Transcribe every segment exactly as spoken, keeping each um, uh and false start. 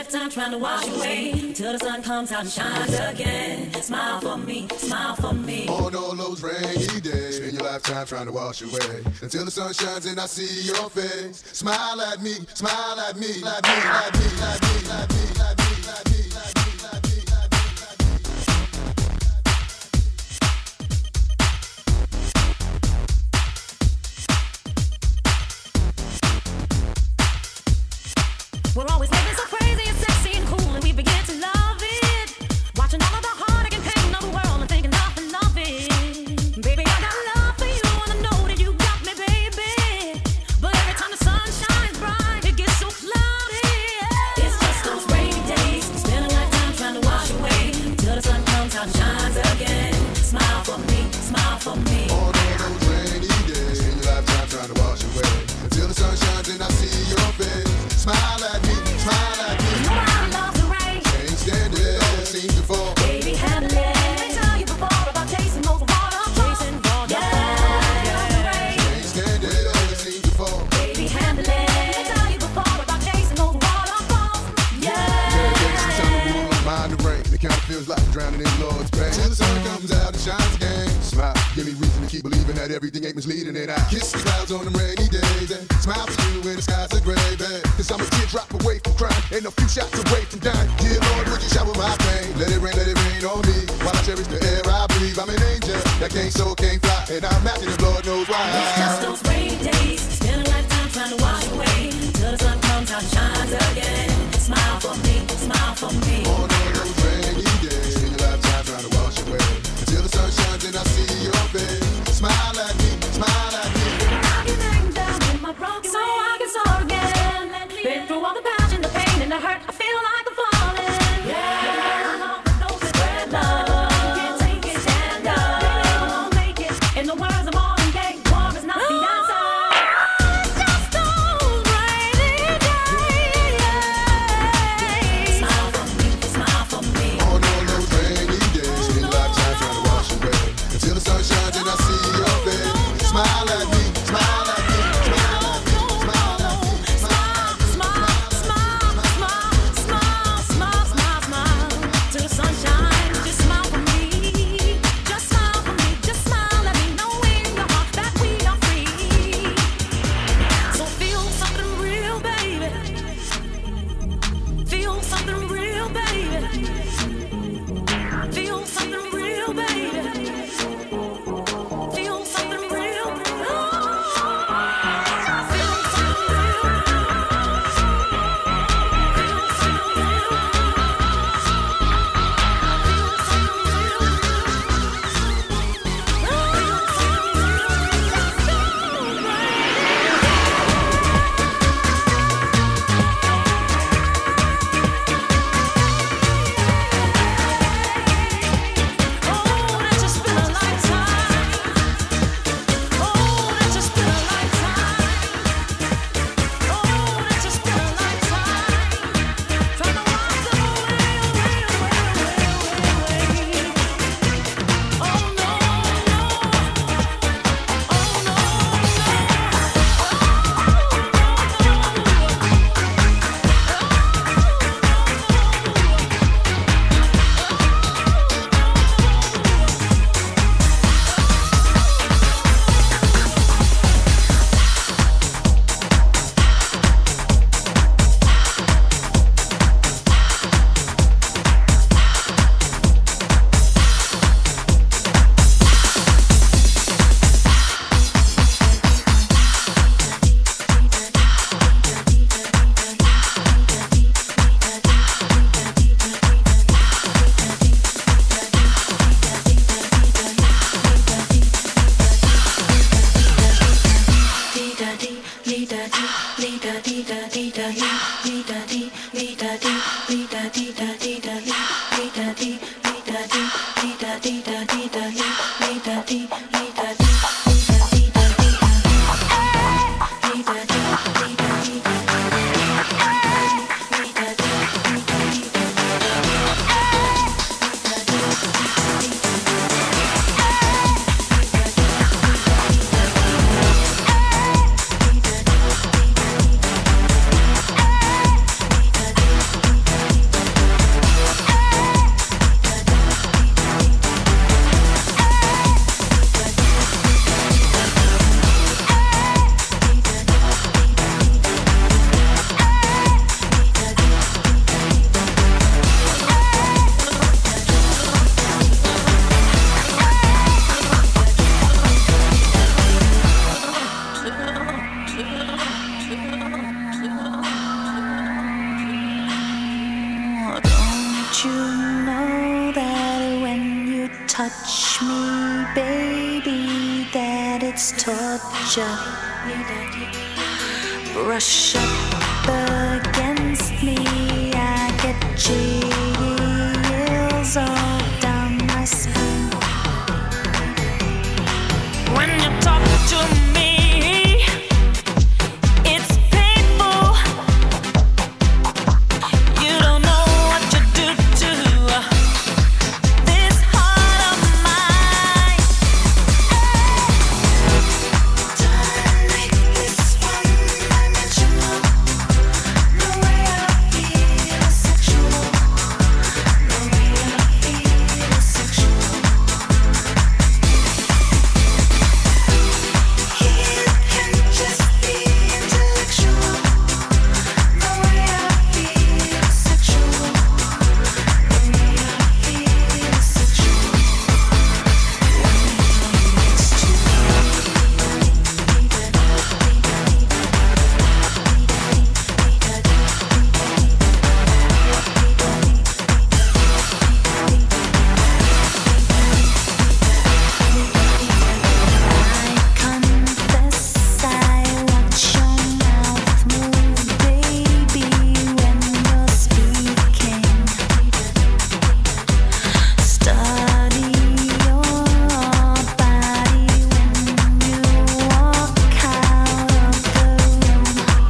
lifetime trying to wash away till the sun comes out and shines again. Smile for me, smile for me. On all those rainy days, spend your lifetime trying to wash away until the sun shines and I see your face. Smile at me, smile at me, at me, at me, at me, at me, at me, at me, at me, at me, at me. We're always living so crazy and sexy and cool, and we begin to love it. Watching all of the heartache and pain of the world and thinking nothing of it. Baby, I got love for you, and I know that you got me, baby. But every time the sun shines bright, it gets so cloudy. Yeah. It's just those rainy days. Spend a lifetime trying to wash away till the sun comes out and shines again. Smile for me, smile for me. On all those rainy days, spend your lifetime trying to wash away until the sun shines and I see your face. Smile at me, smile at me. You know I love the rain. Can't stand it, always seems to fall. Baby, handle it. Let me tell you before about chasing those waterfalls. Chasing waterfalls. Yeah, I love the rain. Can't stand it, always seems to fall. Baby, handle it. Let me tell you before about chasing those waterfalls. Yeah. Yeah, yeah, some time to rule, mind the rain. It kinda feels like drowning in Lord's pain. Till the sun comes out and shines again. Smile, give me reason to keep believing that everything ain't misleading. And I kiss the clouds on them rainy days and smile for you when the skies are gray, babe. Cause I'm a teardrop away from crying and a few shots away from dying. Dear Lord, would you shower my pain? Let it rain, let it rain on me. While I cherish the air I breathe, I'm an angel that can't soar, can't fly. And I'm matching if Lord knows why. It's just those rainy days. Spend a lifetime trying to wash away till the sun comes out and shines again. Smile for me, smile for me. On all those rainy days, spend your lifetime trying to wash away until the sun shines and I see your face. Smile at me, smile at me. Knock your name down in my broken so I can soar again. Been through all the passion, the pain, and the hurt. I feel like I'm falling. Yeah, all for those that spread love. Can't take it, stand up. Baby, I won't make it. In the words of Marvin Gaye, war is not the answer. It's just those rainy days. Smile for me, smile for me. On all those rainy days, spend your lifetime trying to wash away until the sun shines and I see your face. Smile at me, smile at me, smile at me, smile at me, smile at me. Smile, smile, smile, smile, smile, smile, smile. Till the sun shines, just smile for me. Just smile for me, just smile at me, knowing your heart that we are free. So feel something real, baby. Feel something real, baby. Feel something real, baby. Feel something real. Feel something Oh, that's just been a lifetime. Oh, that's just been a lifetime. Oh, that's just been a lifetime. Trying to walk away, away, away, away, away. Oh no, no. Oh no, touch me, baby, that it's torture. Brush up against me, I get chills all down my spine. When you talk to me, it's painful. You don't know what you do to this heart of mine. Don't make this one-dimensional. The way I feel is sexual. The way I feel is sexual. It can just be intellectual. The way I feel is sexual. The way I feel is sexual. I confess I watch your mouth move, baby, when you're speaking. Study your body when you walk out of the room.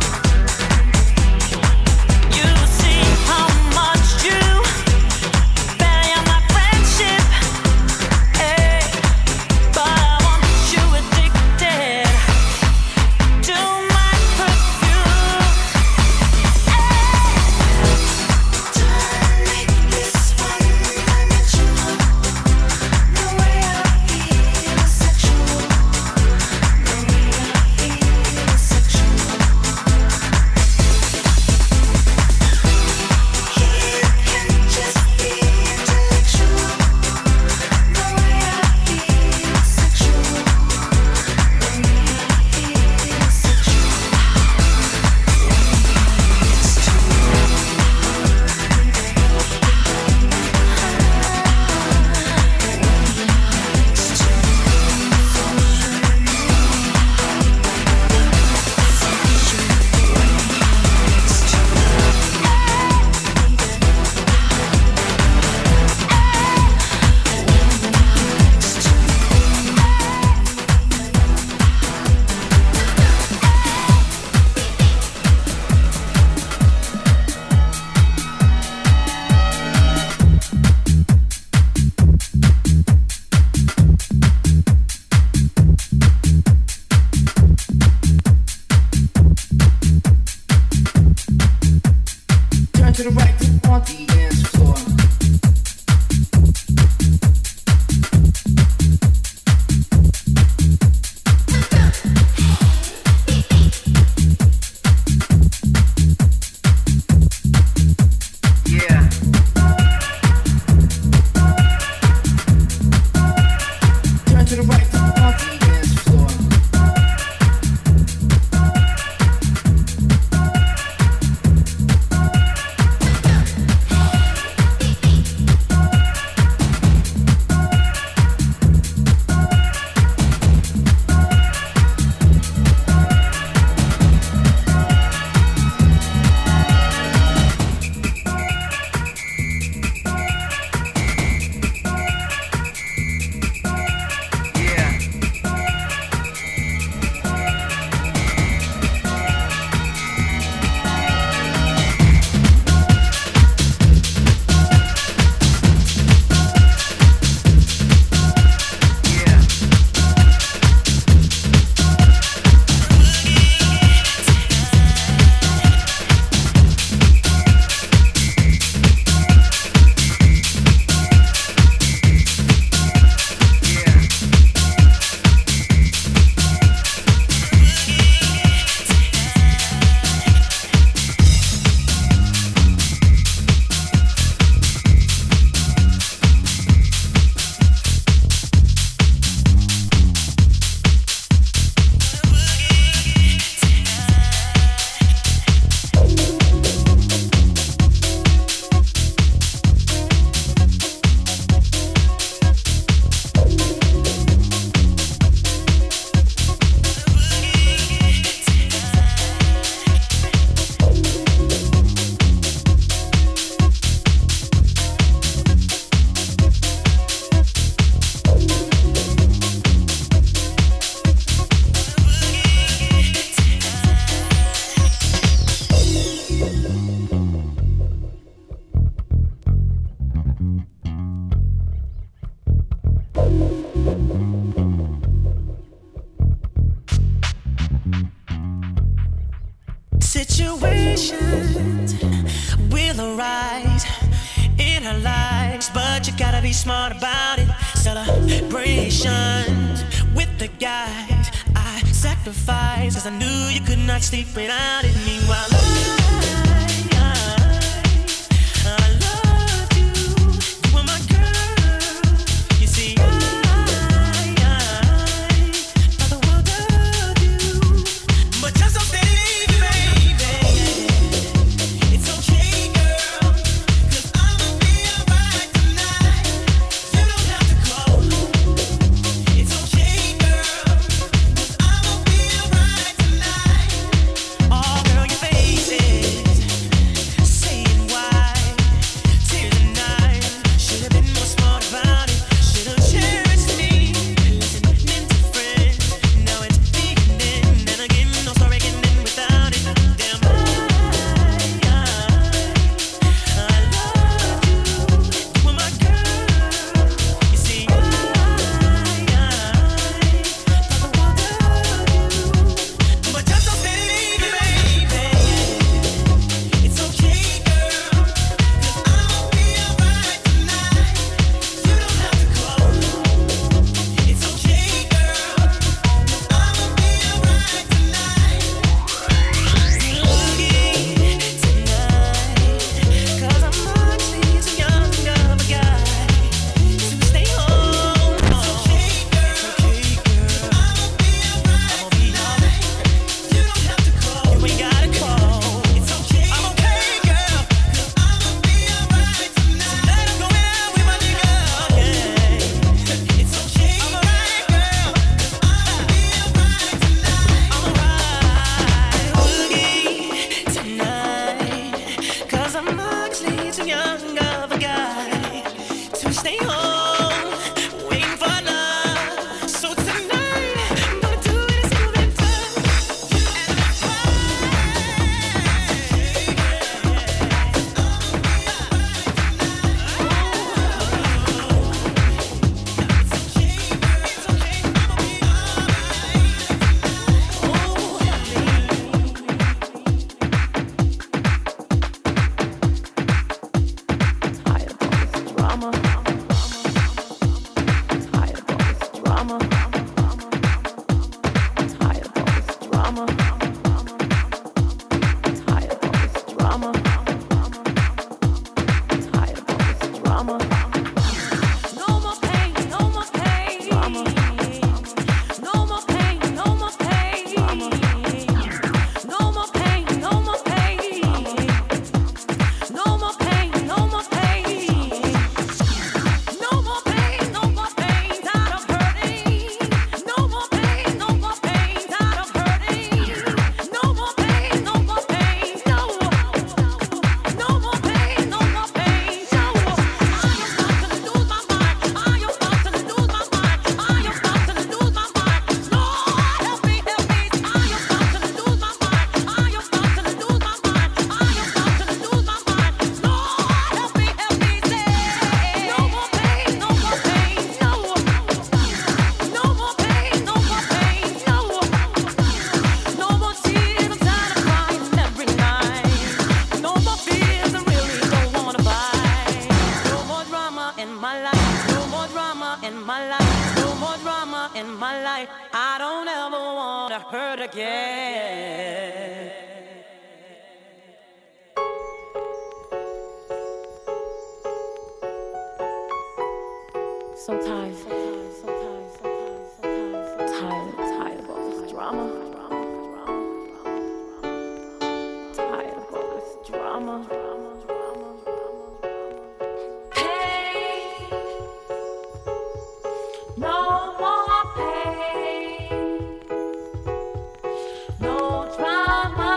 You see how much you value my friendship, hey, but I want you addicted to my perfume. Don't make this one-dimensional. The way I feel is sexual. The way I feel is sexual. It can just be intellectual. The way I feel is sexual. The way I feel is sexual. Turn to the right on the dance floor. Yeah. Turn to the right on the dance floor. Yeah. situations will arise in our lives, but you gotta be smart about it. Celebrations with the guys I sacrificed, cause I knew you could not sleep without it. Meanwhile, I, I, I loved you, you were my girl. You see, I, I thought the world of you, but just so baby, baby, it's okay, girl, cause I'ma be alright tonight. You don't have to call. It's okay, girl, cause I'ma be alright tonight. Oh, girl, your face is saying why. Tears and knives. Should've been more smart about it. Should've cherished me. Listening to friends. Now it's beginning. And again, no story can end without it. Damn, I, I, I love you. You were my girl. You see, I, I thought the world of you, but just so baby, baby, it's okay, girl, cause I'ma be alright tonight. You don't have to call. It's okay, girl, cause I'ma be alright tonight. Looking tonight, cause I'm actually too young of a guy to stay home. It's okay, girl, I'ma be alright tonight. You don't have to call. You ain't gotta call. It's okay. I'm okay, girl, cause I'ma be alright tonight. Tonight I'm going out with my nigga. Yeah. It's okay. I'm alright, girl, cause I'ma be alright tonight. I'm alright. Boogie tonight, cause I'm actually too young of a guy to stay home waiting for love. So tonight I'm gonna do it a single bit time. And that's why no more pain, no more pain. No more pain, no more pain. No more pain, no more pain. No more pain, no more pain. No more pain, no more pain. Tired of hurting. No more pain, no more pain. Tired of hurting. No more pain, no more pain. No. No more pain, no more pain. No. I am about to lose my mind. I am about to lose my mind. I am about to lose my mind. Lord, help me, help me. I am about to lose my mind. I am about to lose my mind. I am about to lose my mind. Lord, help me, help me. Say, no more pain, no more pain. No. No more pain, no more pain. No. No more tears. I'm tired of crying every night. No more fears. I really don't wanna fight. No more drama in my life. No more drama in my life. No more drama in my life. I don't ever wanna hurt again. So tired, so tired, so tired, so tired, so tired, so tired, tired of all this drama. Tired of all this drama. Pain, no more pain, no drama,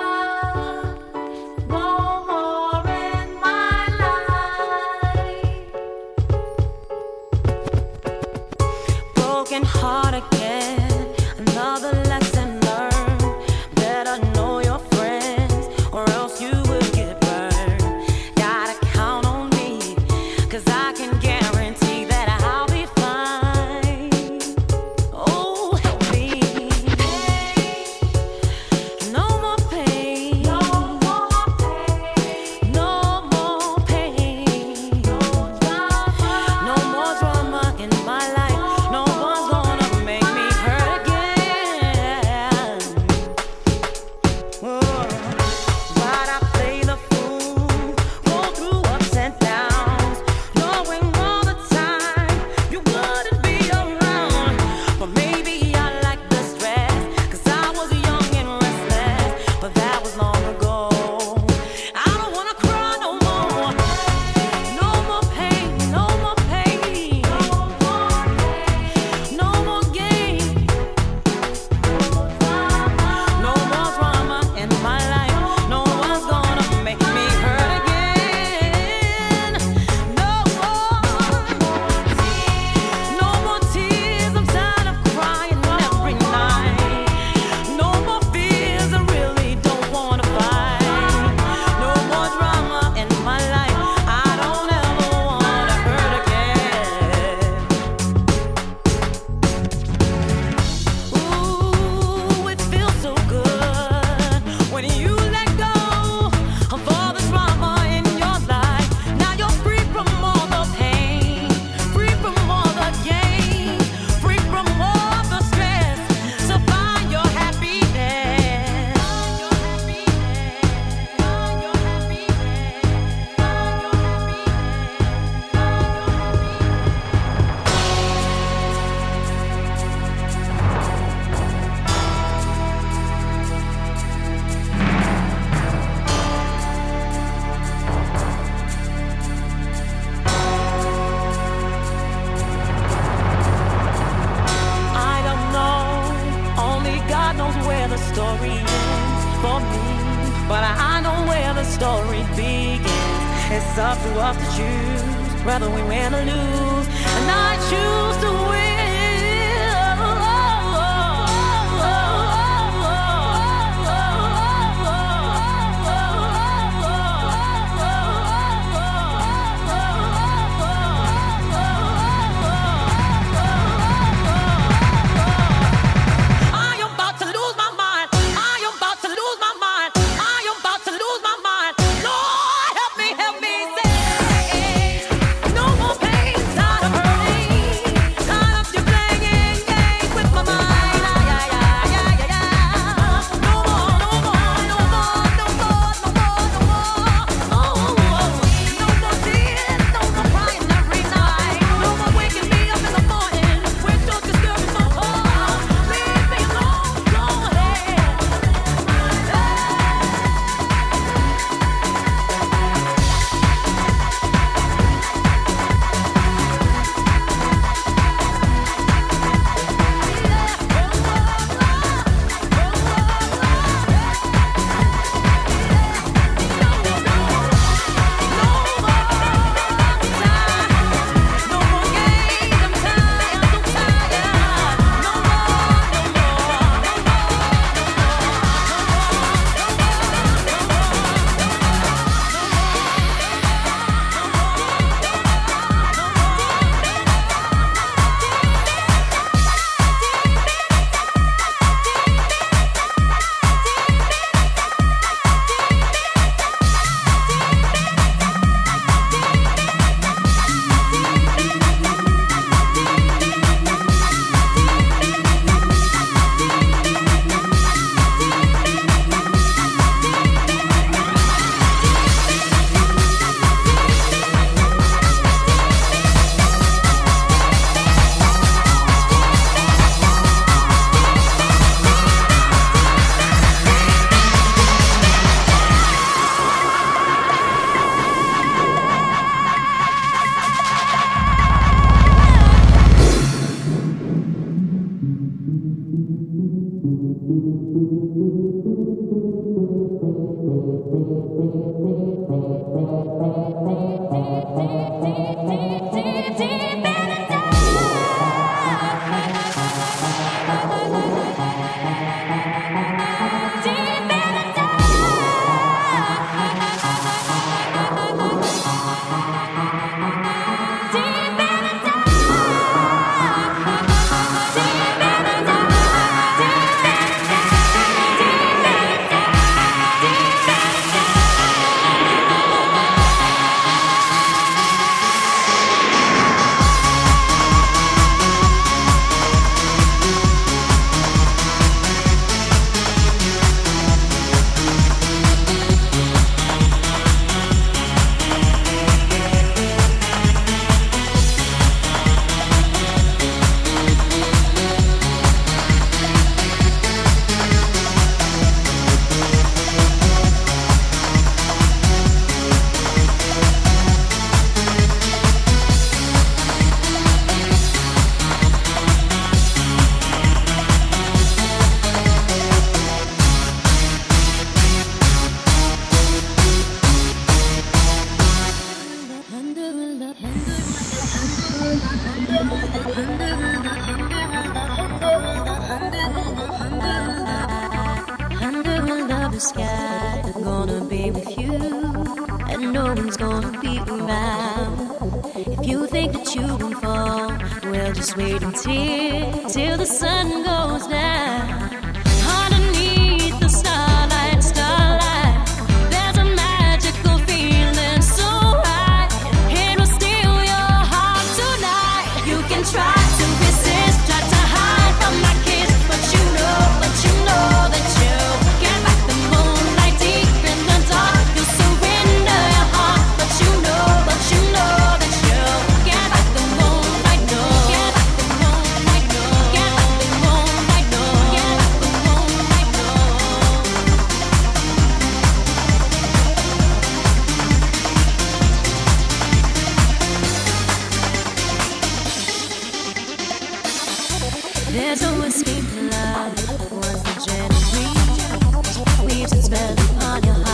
no more in my life. Broken heart again, another lesson learned. Better know your friends, or else you will get burned. Gotta count on me, cause I can guarantee that I'll be fine. Oh, help me. No more pain, no more but I know where the story begins. It's up to us to choose whether we win or lose, and I choose to win. Sky, I'm gonna be with you, and no one's gonna be around. If you think that you won't fall, well, just wait until till the sun goes down. Underneath the starlight, starlight, there's a magical feeling so right. It will steal your heart tonight. You can try to resist, try to hide from my kiss, but you know, but you know that you get back the moonlight deep in the dark. You surrender your heart, but you know, but you know that you get back the moonlight, no, get back the moonlight, no, get back the moonlight, no, get back the moonlight, no. There's no escape from love. Was the gentle breeze weaves its spell upon your heart.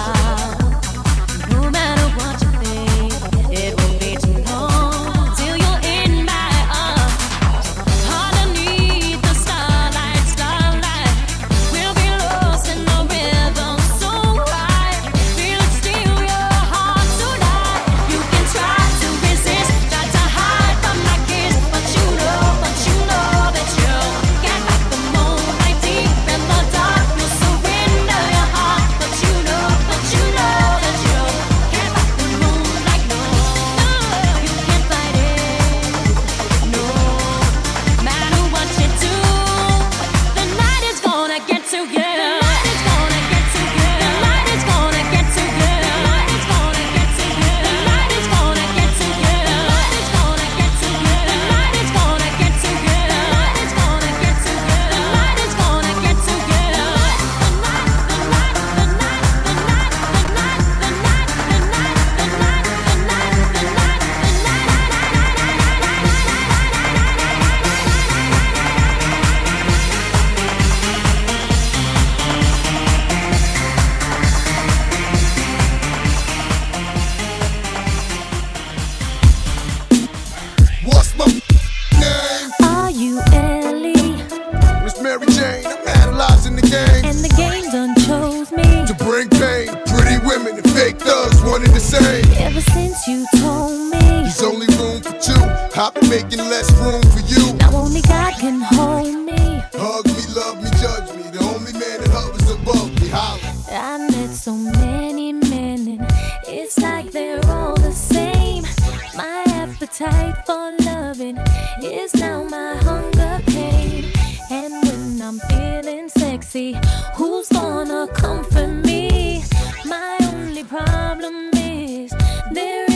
since you told me There's only room for two. I've been making less room for you. now only God can hold me. Hug me, love me, judge me. The only man that hovers above me. Holla. I met so many men and it's like they're all the same. My appetite for loving is now my hunger pain. And when I'm feeling sexy, who's gonna comfort me? My only problem is their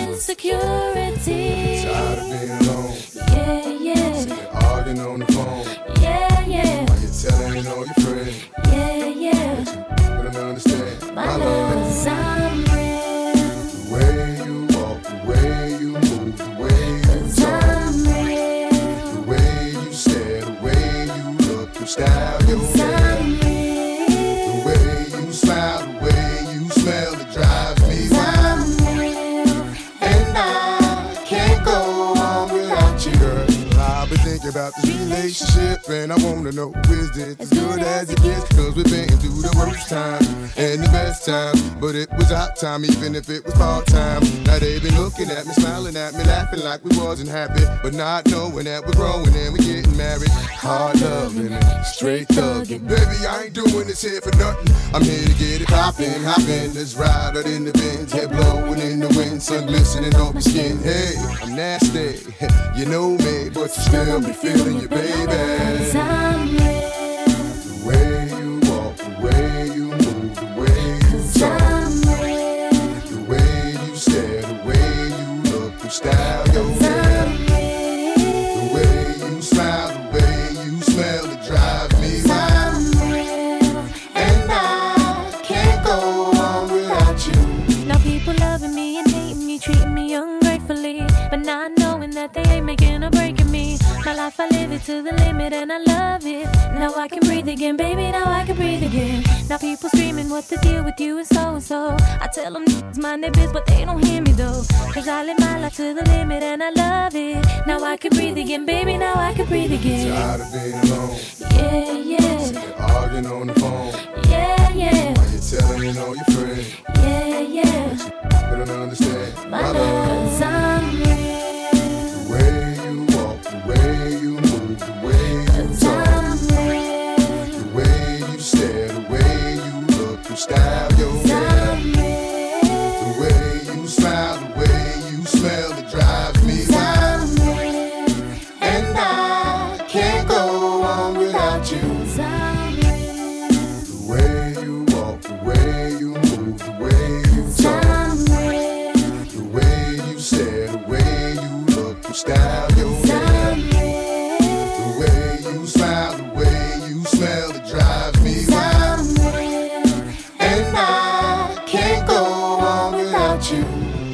insecurity. Tired of being alone. Yeah, yeah, Sick of arguing on the phone. yeah, yeah, While you're telling all your friends. yeah, yeah. But I don't understand. My love, 'cause I'm real. The way you walk, the way you move, the way you talk, I'm real. the way you stare, the way you look, the style you wear, I'm real. the way you smile, the way you smell, it drives me wild. I'm real. And I can't go on without you, girl. I've been thinking about this relationship, and I wanna know, is it as good as it gets? Cause we've been through the worst times and the best times, but it was our time, even if it was part time. Now they been looking at me, smiling at me, laughing like we wasn't happy, but not knowing that we're growing and we're getting married. Hard loving and straight thugging. Baby, I ain't doing this here for nothing. I'm here to get it poppin', hoppin'. Let's ride out in the Benz, head blowing in the wind, sun glistening off your skin. Hey, I'm nasty, you know me, but you still be feeling you, baby. 'Cause I'm real. The way you walk, the way you move, the way you talk, I'm real. the way you stare, the way you look, the style you wear, I'm real. the way you smile, the way you smell, it drives me wild. I'm real. And I can't go on without you. Now people loving me and hating me, treating me ungratefully, but not knowing that they ain't making or breaking me. My life, I live it to the limit and I love it. Now I can breathe again, baby, now I can breathe again. Now people screaming what the deal with you is so and so. I tell them it's mind their biz, but they don't hear me though. Cause I live my life to the limit and I love it. Now I can breathe again, baby, now I can breathe again. Tired of being alone, Yeah, yeah, sick of arguing on the phone, yeah, yeah, while you're telling all your friends, yeah, yeah. but I don't understand. My love, 'cause I'm real. The way you walk, the way you move, the way you talk, I'm real. the way you stare, the way you look, the style you wear, I'm real. the way you smile, the way you smell, it drives me wild. I'm real. And I can't go on without you. I'm real. The way you walk, the way you move, the way you talk, I'm real. the way you stare, the way you look, the style you wear, I'm real. the way you smile, the way you smell, it drives me wild. I'm real. And I can't go on without you.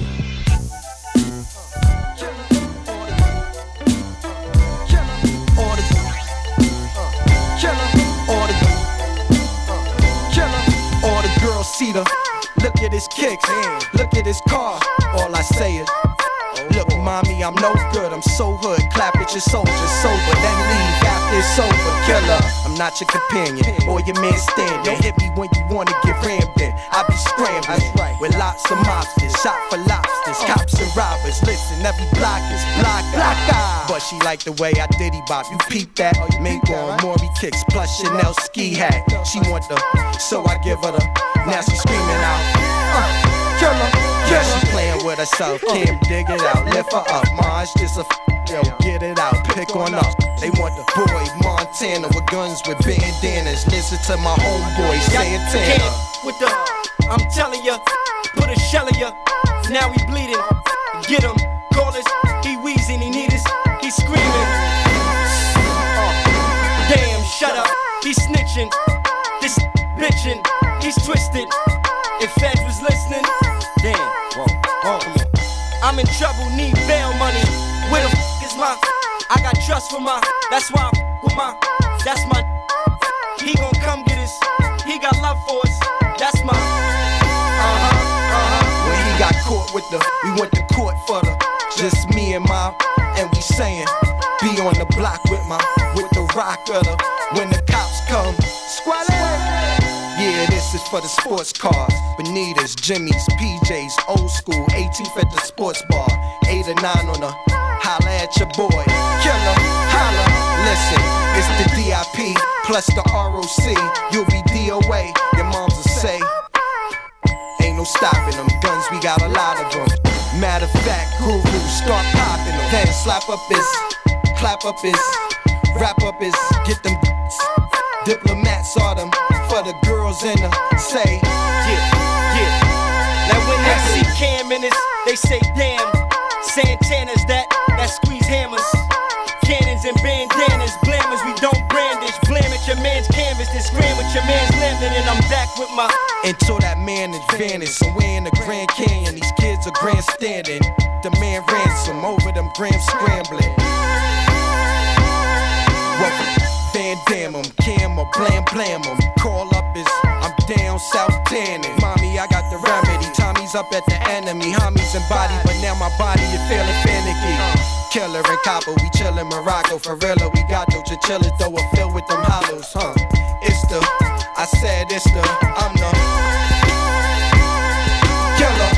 All the girls see the look at his kicks, look at his car. All I say is, look, mommy, I'm no good. I'm so hood. Clap at your soldiers, sober, then leave after it's over. Killer, I'm not your companion or your man standing. Hit me when you wanna get rammed in. I be scrambling with lots of mobsters, shot for lobsters, cops and robbers. Listen, every block is block, block eye. But she like the way I diddy bop. You peep that? Mink on Maury kicks plus Chanel ski hat. She want the, so I give her the. Now she screaming out, uh, killer. Yeah, she playing with herself. Can't dig it out. Lift her up. Ma, it's just a f- yo. Get it out. Pick on up. They want the boy Montana with guns with bandanas. Listen to my homeboy Santana. With the, I'm telling ya, put a shell in ya. Now he bleeding. Get him, call us. He wheezing, he need us. He screaming. Uh, damn, shut up. He's snitching. This bitching. He's twisted. If Feds was listening, damn. Whoa, whoa, come on. I'm in trouble, need bail money. Where the f is my? I got trust for my. That's why I f with my. That's my. He gon' come get us. He got love for us. That's my. Uh huh. Uh huh. When he got caught with the, we went to court for the, just me and my, and we saying, be on the block with my, with the rock of the, when the cops come, squad. Yeah, this is for the sports cars, but Adidas, Jimmy's, P J's, old school, eighteenth at the sports bar, eight or nine on the holla at your boy. Killer, holla, listen, it's the D I P plus the R O C. You'll be D O A, your moms will say. Ain't no stopping them, guns, we got a lot of them. Matter of fact, guru, start popping them. Then slap up his, clap up his, wrap up his, get them diplomats are them for the girls in the say. Yeah, yeah. Now when they see Cam in this, they say damn. Santana's that, that squeeze hammers. Cannons and bandanas, blammers, we don't brandish. Blam at your man's canvas, then scram with your man's landing. And I'm back with my until that man advantage. Somewhere in the Grand Canyon, these kids are grandstanding. The man ransom over them grams scrambling. What? Van Damme 'em, Cam or blam blam 'em. Call up is I'm down south tanning. Mommy, I got the remedy. Tommy's up at the enemy. Homies and body, but now my body is feeling finicky. Killer and copper, we chillin' Morocco. For real, we got no chinchillas, though we're filled with them hollows, huh? It's the, I said it's the, I'm the killer.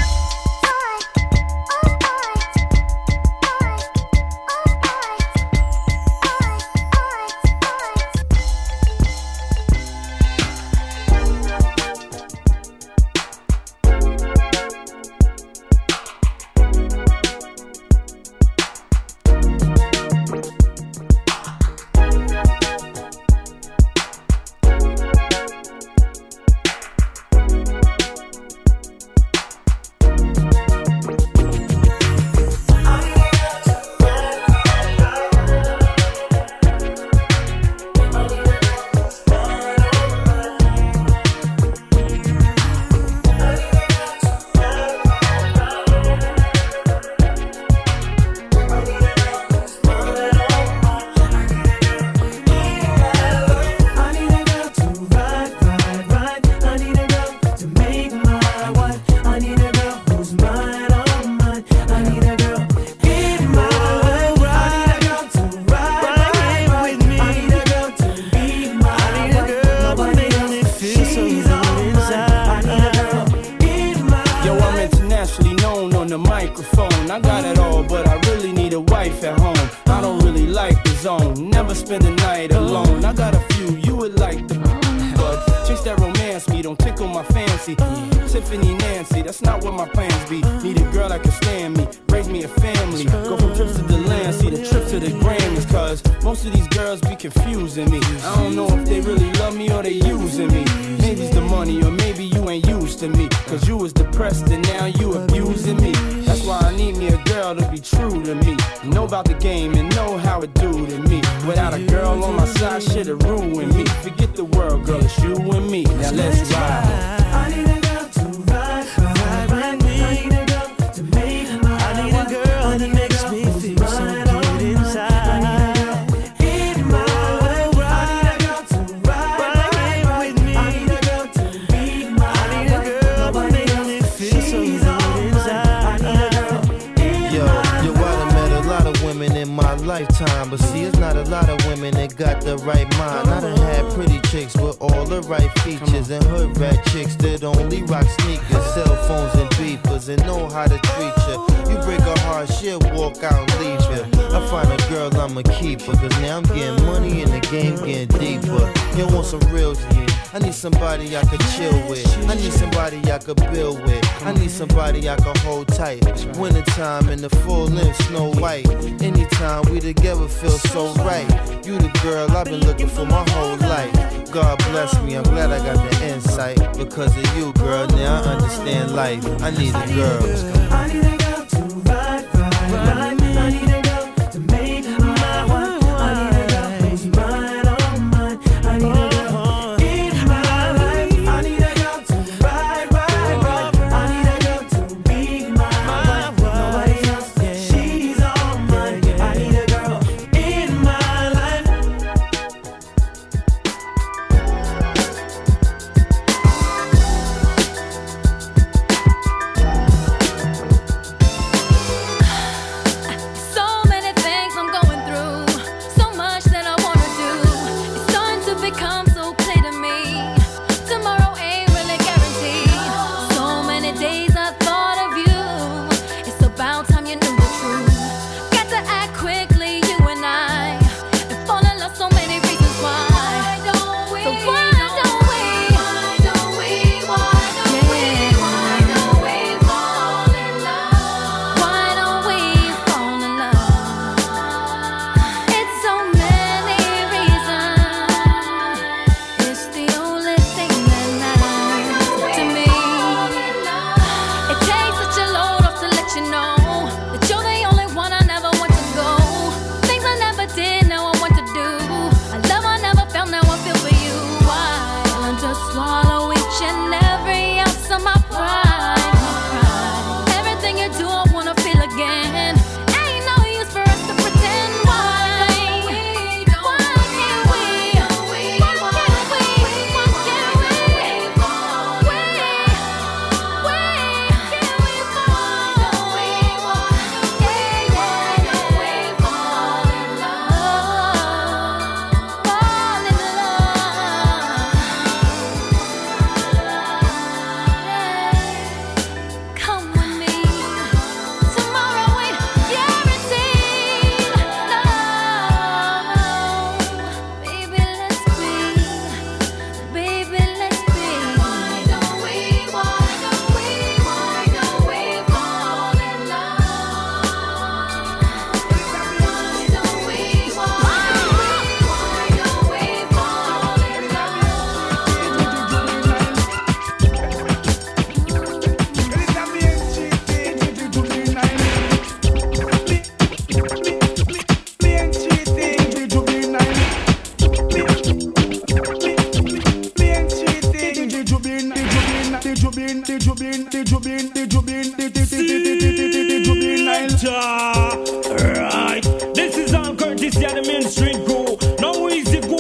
Somebody I could chill with. I need somebody I could build with. I need somebody I could hold tight. Wintertime in the full length Snow White. Anytime we together feel so right. You the girl I've been looking for my whole life. God bless me, I'm glad I got the insight. Because of you, girl, now I understand life. I need a girl. I need a girl to ride, ride, ride. I need a girl to make my wife. I need a girl who's mine, all mine. I need a girl.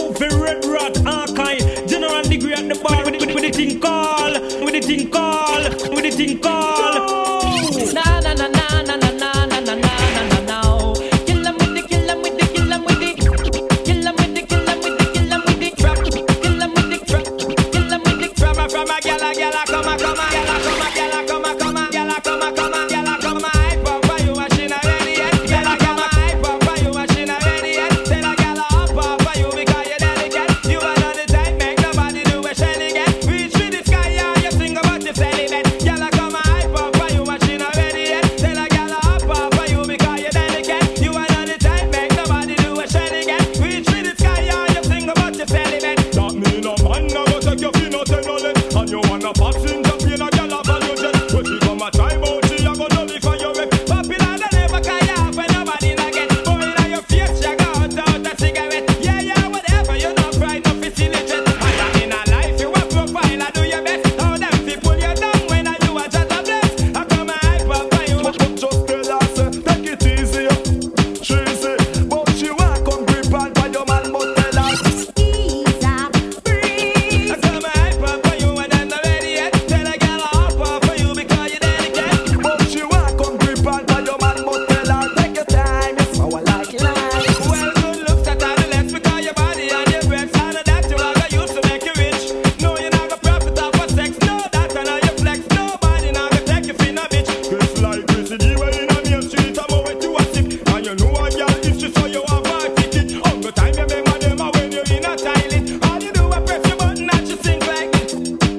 move the red rat archive. General degree at the bar with the, with the thing call, with the thing call, with the thing call. Na na na na na na na na na na na na. Kill 'em with the, kill 'em with the, kill 'em with the, kill 'em with the, kill 'em with the, kill 'em with the trap, kill 'em with the trap, kill 'em with the trap. From a from a gyal a gyal a come a come a gyal a come a gyal a come a come a gyal a come a come a gyal a come a hype up for you machine a ready yet. Gyal a come a hype up for you machine a ready yet. Tell a gyal a up up for you because you're delicate. You are not the type make nobody do a shelly get. Reach to the sky and you sing about your celibate. Gyal a come a hype up for you machine a ready yet. Tell a gyal a up up for you because you're delicate. You are not the type make nobody do a shelly get. Reach to the sky and you sing about your celibate. That mean a man never take your feet no take no leg. And you wanna passenger plane a gyal a value jet. When she come a time out she a go love for your wreck. Popular they never carry off when nobody not get. Boy in your face she go out out a cigarette. Yeah yeah whatever you no cry no facilitate. And in a life you a profile I do your best. How them fi pull you down when a you a chat a bless. I come a hype up for you. Just tell her say take it easy. She say but she want come grip on for your man but tell her Ease up, breathe. I come a hype up for you and I'm not ready yet. Tell a girl a hop up for you because you're delicate. but she want come grip on for your man but tell her take your time. It's how I like it. Well, good looks that are the less because your body and your breasts and that you are gonna use to make you rich. No, you're not gonna profit off of sex. No, that and all your flex. Nobody not gonna take you for no bitch. It's like Chrissy D way in a main street. I'm over to a sip. And you know a girl if she saw you have a ticket. All the time you remember them are when you're in a toilet. All you do is press your button and she sing like this.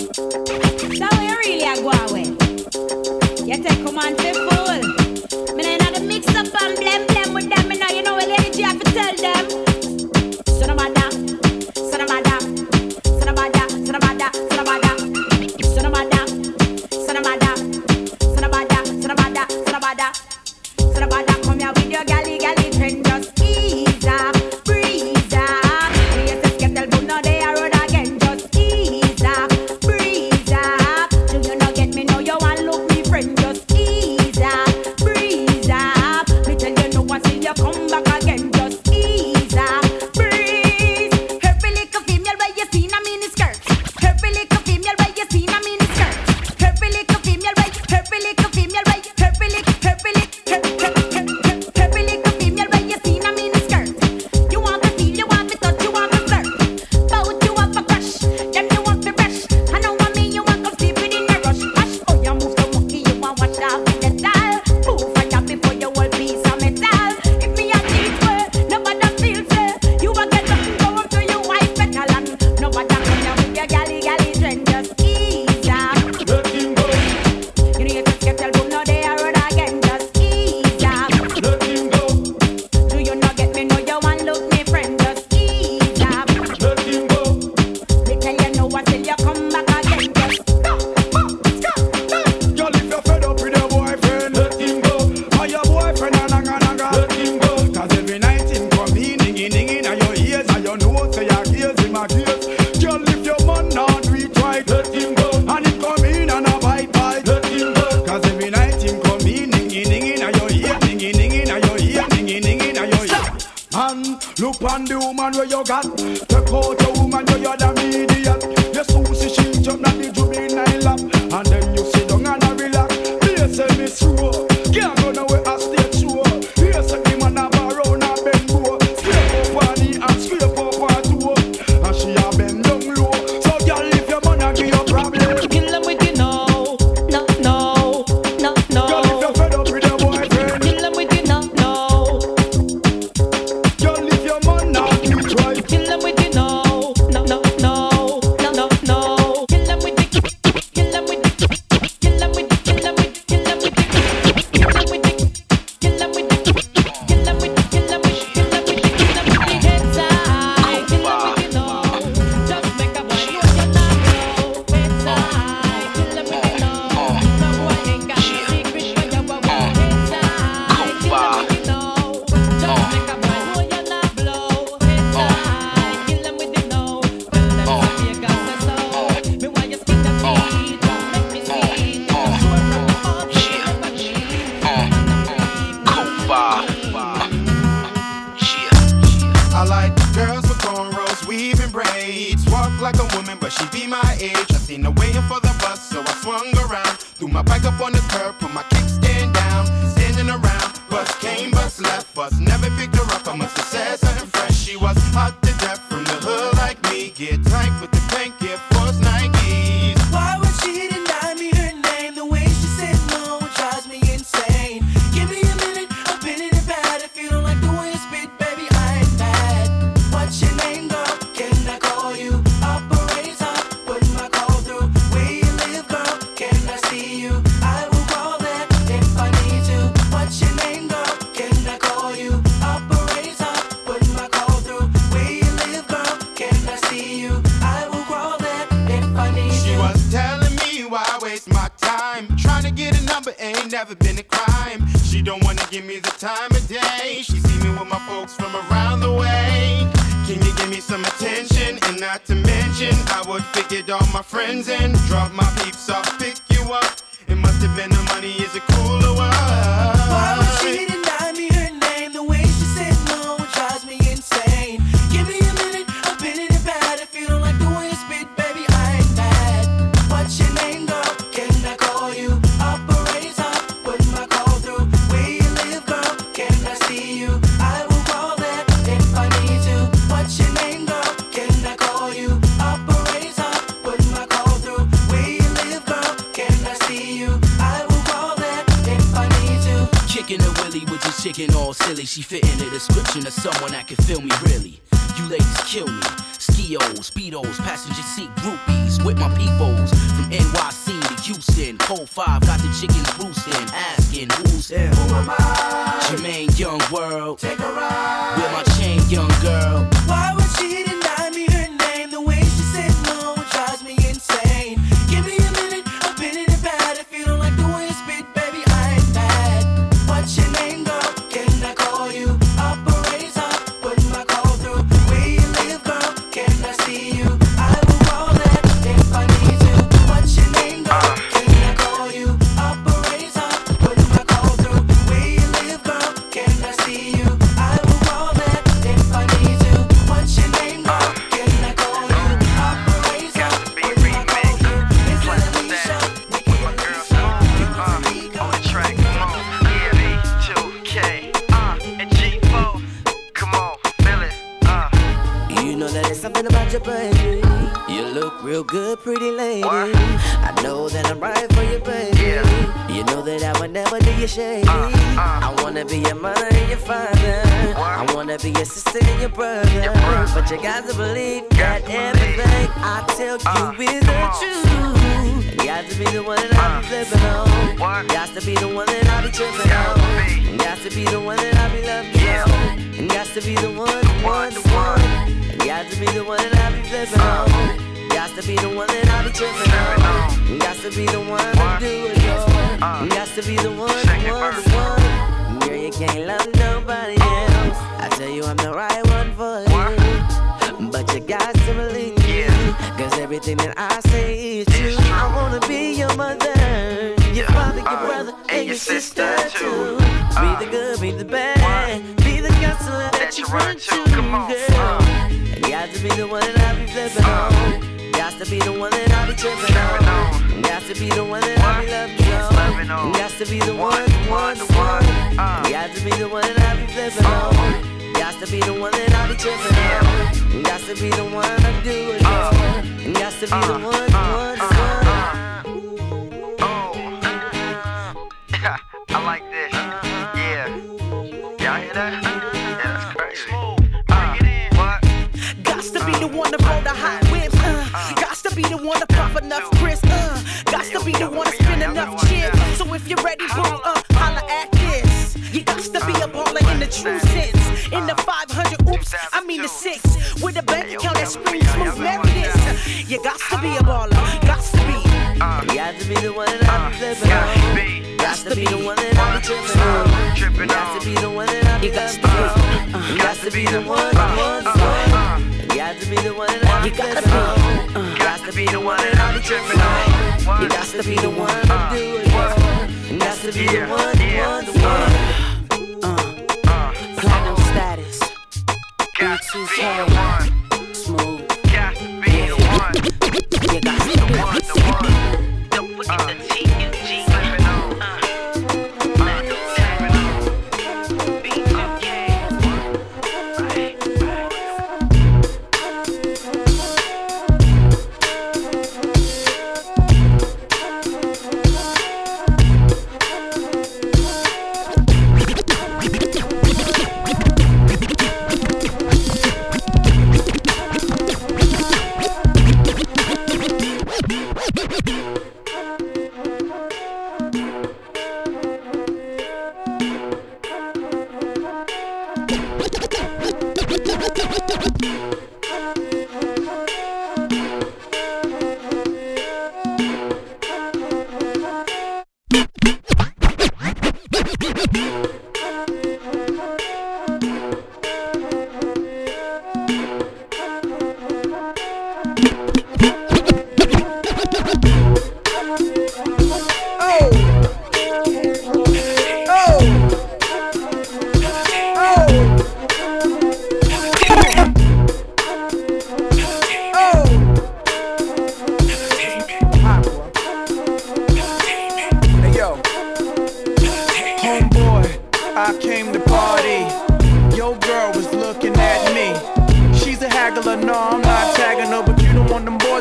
So you really a go away. You take command to fool. Me nah inna the mix up and blem blem with them. Me know you know what energy I have to tell them. Son of a da, son of a da, son of a da, son of a da, son of a da, son of a da, son of a da, son of a da, son of a da, son of a da, son of a da. Come here with your galley galley trend, just ease up, breeze up. Yes, it's get the boom now they are road again, just ease up, breeze up. Do you not get me? Know you want look me friend, just ease up, breeze up. Me tell you no one see you come back again, just ease up, breeze. Every little female where you see in a mini skirt, every little female where you see in a mini skirt, every little female where, every little female where, every little, every little, every little female where you see in a mini skirt. You want to feel, you want to touch, you want to flirt. Bout you have a crush, them you want to brush. I know what me you want come sleep within a rush. Hush, oh you move so monkey, you want watch out with the dial. Move and jump before you whole piece of metal. If me a teach way, nobody feels it. You a get up and go up to your wife petal and nobody come down with your galley galley trend. Just ease up. Let him go, You know you just get tell boom now they are road again. Just ease up. let him go, Do you not get me? Know you want look me friend. Just ease up. let him go. Me tell you no until you come back again. Just go, go, go, go. Girl, if you're fed up with your boyfriend, let him go. Or your boyfriend a naga naga, let him go. Cause every night him come in, dinging dinging on your ears, and you know say your ears in my ears. Girl, if your man not do it right, let him go. And he come in and a bite bite, let him go. Cause every night him come in, dinging dinging on your ear, dinging dinging on your ear, dinging dinging on your ear. Man, look on the woman where you got. Take out the woman where you're the idiot. You soon see she jump on the juvenile lap, and then you sit down and a relax. They say me slow, can't go nowhere I stay true. They say the man a borrow and a bend low. Scrape up on knee and scrape up on toe, and she a bend down low. So girl, if your man a give you problem, Kill 'em with you no, no, no, no, girl, if no. you're fed up with your boyfriend, Kill 'em with you no, no. girl, if your man not do it right, Kill 'em with you no, no, no, no, no, no, no. Kill 'em with the, kill 'em braids. Walk like a woman, but she be my age. I seen her waiting for the bus, so I swung around. Threw my bike up on the curb, put my kickstand down. Standing around, bus came, bus left. Bus never picked her up, I must have said something fresh. She was hot to death from the hood like me. Get tight with the pink Air Force Nikes. Why would she deny me her name? The way she said no drives me insane. Give me a minute, I've been in it bad. If you don't like the way you spit, baby, I ain't mad. What's your name, girl? Can I call you? Operator, put my call through. Where you live, girl? Can I see you? I will call there if I need to. What's your name, girl? Can I call you? Operator, put my call through. Where you live, girl? Can I see you? I will call there if I need She you. was telling me why I waste my time. Trying to get a number ain't never been a crime. She don't wanna give me the time of day. She see me with my folks from around the way. Can you give me some attention? And not to mention, I would figure all my friends in. Drop my peeps off, pick you up. It must have been the money, is it cool or what? Why would she deny me her name? The way she said no drives me insane. Give me a minute, I've been in it bad. If you don't like the way you spit, baby, I ain't mad. What's your name, girl? Can I call you? Operator, put my call through. Where you live, girl? Can I see you? I will call there if I need to. What's your name, girl? Can I call you? Operator, put my call through. Where you live, girl? Can I see you? I will call there if I need to. Kicking a willy with your chicken all silly. She fit in the description of someone that can feel me really. You ladies kill me. Skios, speedos, passenger seat groupies with my peoples. From N Y C to Houston, Cold Five got the chickens roosting. Asking who's him? Who am I? Jermaine Young World. Take a ride. With my chain, young girl. Why would she deny me her name? The way she said no drives me insane. Give me a minute, I've been in it bad. If you don't like the way you spit, baby, I ain't mad. What's your name, girl? Can I call you? Operator, put my call through. Where you live, girl? Can I see you? I will call that if I need to. What's your name, girl? Can I call you? Operator, put my call through. Where you live, girl? Can I see you? I will call that if I need to. What's your name, girl? Can I call you? Operator, put my call through. Is it Alicia? Nikki Alicia? On the track, come on, yeah, B two K, uh, and G four, come on, feel it, uh. You know that it's something about your baby. You look real good, pretty lady. I know that I'm right for you, baby. You know that I would never do you shady. I wanna be your mother and your father. I wanna be your sister and your brother. But you got to believe that everything I tell you is the truth. You got to be the one that I be flipping on. Got to be the one that I be tripping on. Got to be the one that I be loving on. Got to be the one, the one, the one. Got to be the one that I be flipping on. Got to be the one that I be tripping on. Got to be the one to do it, yo. Got to be the one, the one, the one. Girl, you can't love nobody else. I tell you I'm the right one for you. But you got to believe me. Cause everything that I say is true. I wanna be your mother, your father, your brother, and your sister too. Be the good, be the bad, be the counselor that you run to, girl. Got to be the one that I be flipping on. Got to be the one that I be tripping on. Got to be the one that I be loving on. Got to be the one, the one, the one. Got to be the one that I be flipping on. Got to be the one that I be tripping on. Got to be the one I do it on. Got to be the one, the one, the one. Oh, I like this, yeah. Y'all hear that? Yeah, that's crazy. Gots to be the one to roll the hot whips. Uh. Gots to be the one to pop enough grist. Uh. Gots to be the one to spin enough chips. So if you're ready, boo, uh, holla at this. You gots to be a baller in the true sense. In the five hundred, oops, I mean the six. With a bank account that screams smooth marriage. You gots to be a baller, gots to be. You got to be the one that I be flipping on. Got to be the one that I be tripping on. Got to be the one that I be loving on. Got to be the one, the one, the one. Got to be the one that I be flipping on. Got to be the one that I be tripping on. You got to be the one to do it, girl. Got to be the one, the one, the one. Platinum status. B two's head. Smooth.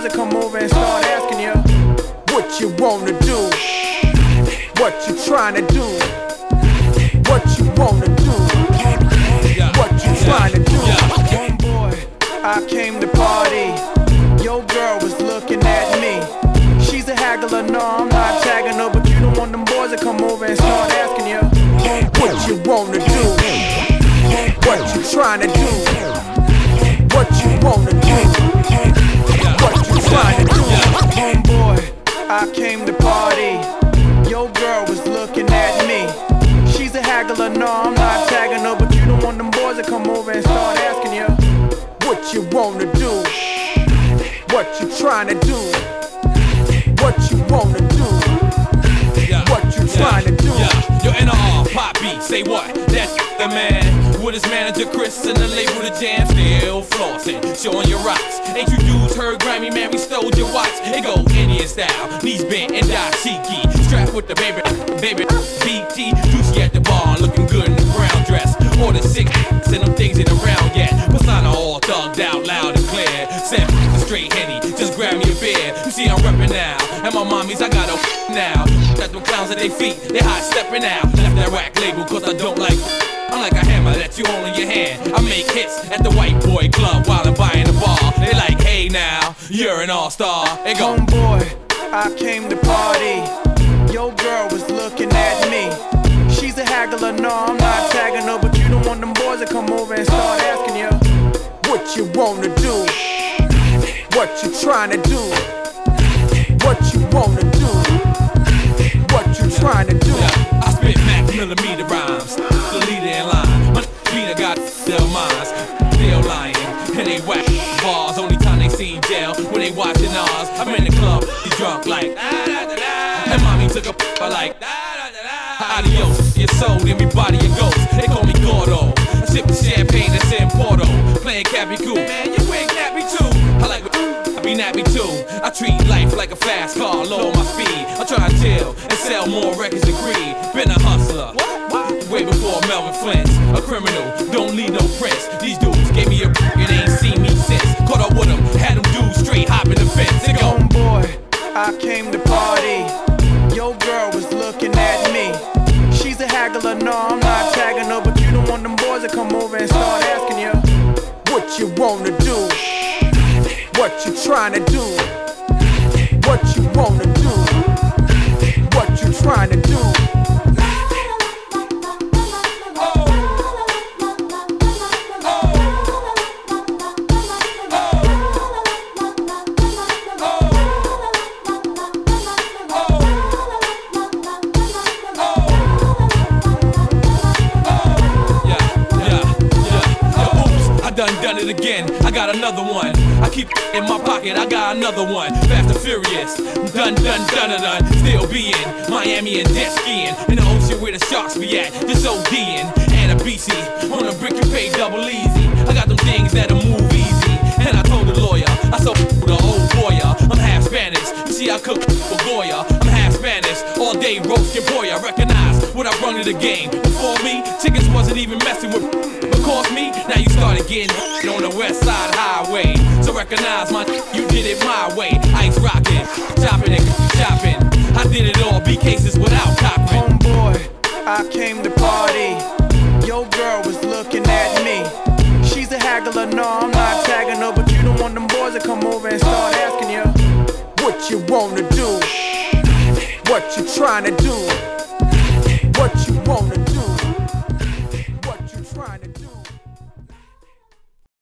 that come over and start asking you what you wanna do, what you trying to do, what you wanna do, what you trying to do. Homeboy, I came to party. Your girl was looking at me. She's a haggler, no, I'm not tagging her, but you don't want them boys that come over and start asking you what you wanna do, what you trying to do, what you wanna do, what you trying to do. Homeboy, I came to party. Your girl was looking at me. She's a haggler, no, I'm not tagging her, but you don't want them boys that come over and start asking you what you wanna do, what you trying to do, what you wanna do, what you trying to do. Yeah, yo, N R, pop beat, say what? That's the man. With his manager Chris and the label The Jam, still flossing, showing your rocks. Ain't you dudes heard Grammy, man, we stole your watch. It go Indian style, knees bent and dashiki. Strapped with the baby, baby, B T. Juicy at the bar, looking good in the brown dress. Ordered six and them things ain't around yet. Persona all thugged out, loud and clear. Said straight Henny, just grab me a beer. You see I'm reppin' now, and my mommies, I got a now. Got them clowns at their feet, they hot steppin' out. Left that rack label cause I don't like. I'm like a hammer that you hold in your hand. I make hits at the white boy club while I'm buying the bar. They like, hey now, you're an all-star. They go, homeboy, I came to party. Your girl was looking at me. She's a haggler, no, I'm not tagging her, but you don't want them boys that come over and start asking you what you wanna do, what you trying to do, what you wanna do, what you trying to do. Yeah, I spit Mac millimeter rhymes, the leader in line. My Peter got still minds, still lying, and they whack bars. Only time they see jail when they watching ours. I'm in the club, he drunk like da da da da, and mommy took a p- like da da da da. Adios, your soul, everybody a ghost. They call me Gordo. I sip the champagne that's in Porto, playing Cappy Cool. Man, you ain't nappy too. I like I be nappy too. I treat life like a fast car, lower my speed. I try to chill and sell more records than Creed. Been a hustler, way before Melvin Flint's. A criminal, don't need no prints. These dudes gave me a and ain't seen me since. Caught up with them, had them dudes straight hopping the fence. They go, homeboy, I came to party. Your girl was looking at me. She's a haggler, no, I'm not tagging her, but you don't want them boys that come over and start asking you what you wanna do, what you trying to do, what you wanna do, what you trying to do. Done done it again, I got another one. I keep in my pocket, I got another one. Fast and Furious, done done done done done. Still be in Miami and jet skiing in the ocean where the sharks be at. Just ODing and a B C on a brick you pay double easy. I got them things that'll move easy, and I told the lawyer I saw the old boya. I'm half Spanish, you see I cook for Goya. I'm half Spanish, all day roasting boy. I recognize what I brought to the game. Before me, chickens wasn't even messing with. Cost me, now you started getting on the west side highway. So recognize my you did it my way. Ice rocking, chopping and chopping. I did it all, B cases without copping. Homeboy, I came to party. Your girl was looking at me. She's a haggler, no, I'm not tagging her, but you don't want them boys that come over and start asking you what you wanna do, what you trying to do,